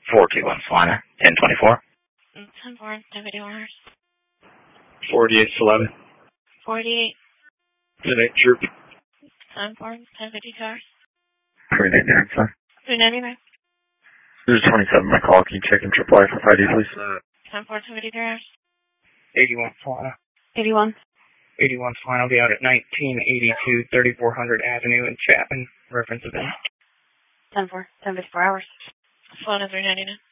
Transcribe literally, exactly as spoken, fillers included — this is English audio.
four two one Salina, ten twenty-four. ten four, deputy orders. forty-eight eleven. forty-eight. Unit troop. ten four, deputy cars. three ninety-nine, sir. three ninety-nine. This is twenty-seven, my call. Can you check in triple I for I D, please? ten four, deputy cars. eighty-one Salina. eighty-one. eighty-one Salina will be out at nineteen eighty-two thirty-four hundred Avenue in Chapman. Reference event. ten four, ten fifty-four hours. Salina three ninety-nine.